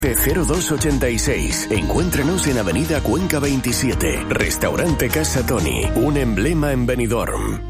0286. Encuéntranos en Avenida Cuenca 27. Restaurante Casa Tony, un emblema en Benidorm.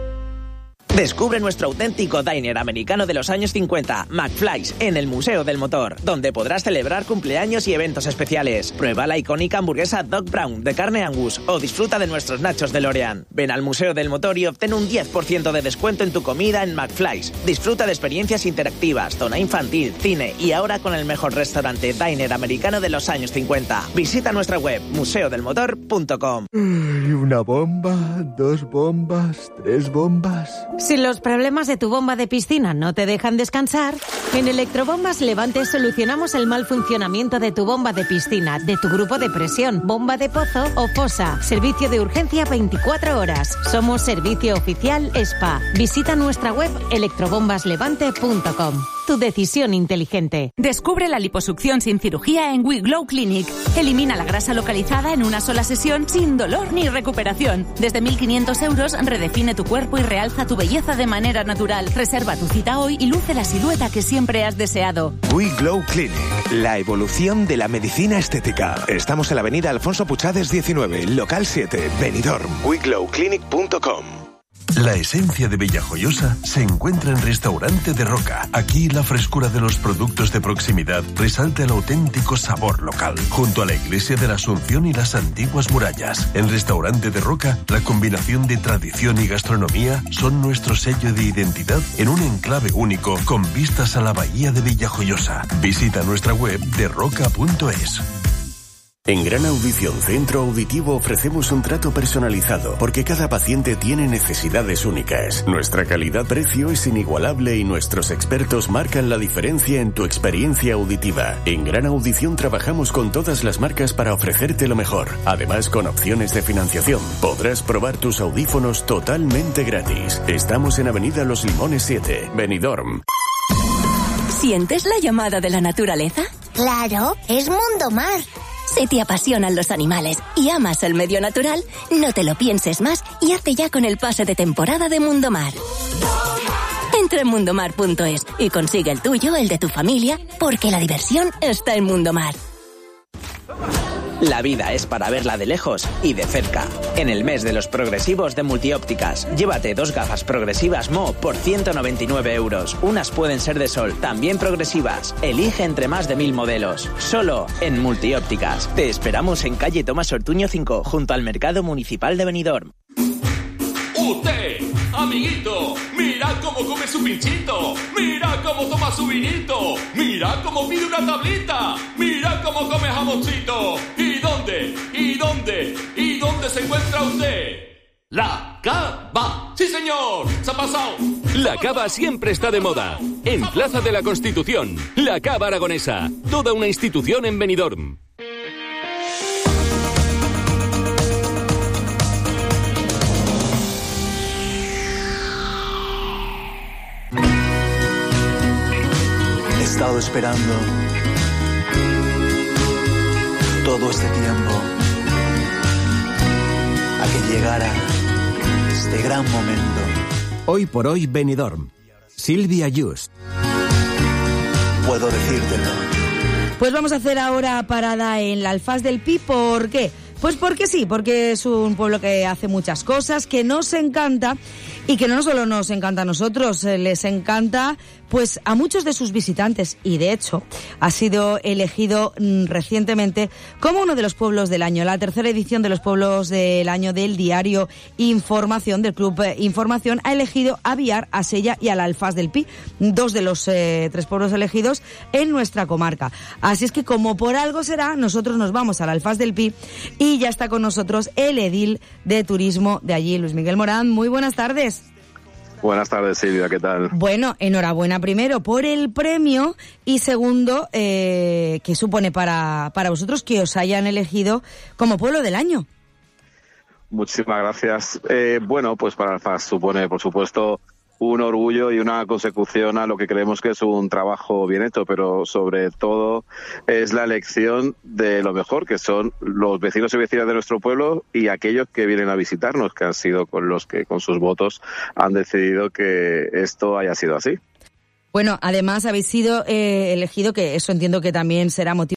Descubre nuestro auténtico diner americano de los años 50, McFly's, en el Museo del Motor, donde podrás celebrar cumpleaños y eventos especiales. Prueba la icónica hamburguesa Doc Brown de carne Angus o disfruta de nuestros nachos de L'Oreal. Ven al Museo del Motor y obtén un 10% de descuento en tu comida en McFly's. Disfruta de experiencias interactivas, zona infantil, cine y ahora con el mejor restaurante diner americano de los años 50. Visita nuestra web museodelmotor.com. Una bomba, 2 bombas, 3 bombas... Si los problemas de tu bomba de piscina no te dejan descansar, en Electrobombas Levante solucionamos el mal funcionamiento de tu bomba de piscina, de tu grupo de presión, bomba de pozo o fosa. Servicio de urgencia 24 horas. Somos servicio oficial SPA. Visita nuestra web electrobombaslevante.com. Tu decisión inteligente. Descubre la liposucción sin cirugía en WeGlow Clinic. Elimina la grasa localizada en una sola sesión sin dolor ni recuperación. Desde 1.500 euros redefine tu cuerpo y realza tu belleza de manera natural. Reserva tu cita hoy y luce la silueta que siempre has deseado. WeGlow Clinic, la evolución de la medicina estética. Estamos en la avenida Alfonso Puchades 19, local 7, Benidorm. WeGlowClinic.com. La esencia de Villajoyosa se encuentra en Restaurante de Roca. Aquí la frescura de los productos de proximidad resalta el auténtico sabor local. Junto a la iglesia de la Asunción y las antiguas murallas. En Restaurante de Roca, la combinación de tradición y gastronomía son nuestro sello de identidad en un enclave único con vistas a la bahía de Villajoyosa. Visita nuestra web derroca.es. En Gran Audición Centro Auditivo ofrecemos un trato personalizado porque cada paciente tiene necesidades únicas. Nuestra calidad-precio es inigualable y nuestros expertos marcan la diferencia en tu experiencia auditiva. En Gran Audición trabajamos con todas las marcas para ofrecerte lo mejor. Además, con opciones de financiación, podrás probar tus audífonos totalmente gratis. Estamos en Avenida Los Limones 7, Benidorm. ¿Sientes la llamada de la naturaleza? Claro, es Mundo Mar. Si te apasionan los animales y amas el medio natural, no te lo pienses más y hazte ya con el pase de temporada de Mundo Mar. Entra en mundomar.es y consigue el tuyo, el de tu familia, porque la diversión está en Mundo Mar. La vida es para verla de lejos y de cerca. En el mes de los progresivos de Multiópticas, llévate 2 gafas progresivas Mo por 199 euros. Unas pueden ser de sol, también progresivas. Elige entre más de 1000 modelos. Solo en Multiópticas. Te esperamos en calle Tomás Ortuño 5, junto al Mercado Municipal de Benidorm. ¡Usted, amiguito! ¡Mira cómo come su pinchito! ¡Mira cómo toma su vinito! ¡Mira cómo pide una tablita! ¡Mira cómo come jamoncito! ¿Y dónde? ¿Y dónde? ¿Y dónde se encuentra usted? ¡La Cava! ¡Sí, señor! ¡Se ha pasado! La Cava siempre está de moda. En Plaza de la Constitución. La Cava Aragonesa. Toda una institución en Benidorm. He estado esperando todo este tiempo a que llegara este gran momento. Hoy por hoy Benidorm. Silvia Just. Puedo decírtelo. Pues vamos a hacer ahora parada en la Alfaz del Pi. ¿Por qué? Pues porque sí, porque es un pueblo que hace muchas cosas, que nos encanta y que no solo nos encanta a nosotros, les encanta pues a muchos de sus visitantes y de hecho ha sido elegido recientemente como uno de los pueblos del año, la tercera edición de los pueblos del año del diario Información, del Club Información, ha elegido a Biar, a Sella y a la Alfaz del Pi, 2 de los 3 pueblos elegidos en nuestra comarca. Así es que como por algo será, nosotros nos vamos a la Alfaz del Pi y ya está con nosotros el edil de turismo de allí, Luis Miguel Morán. Muy buenas tardes. Buenas tardes, Silvia, ¿qué tal? Bueno, enhorabuena primero por el premio y segundo, ¿qué supone para vosotros que os hayan elegido como pueblo del año? Muchísimas gracias. Bueno, pues para Alfaz supone, por supuesto, un orgullo y una consecución a lo que creemos que es un trabajo bien hecho, pero sobre todo es la elección de lo mejor, que son los vecinos y vecinas de nuestro pueblo y aquellos que vienen a visitarnos, que han sido con los que con sus votos han decidido que esto haya sido así. Bueno, además habéis sido elegido, que eso entiendo que también será motivo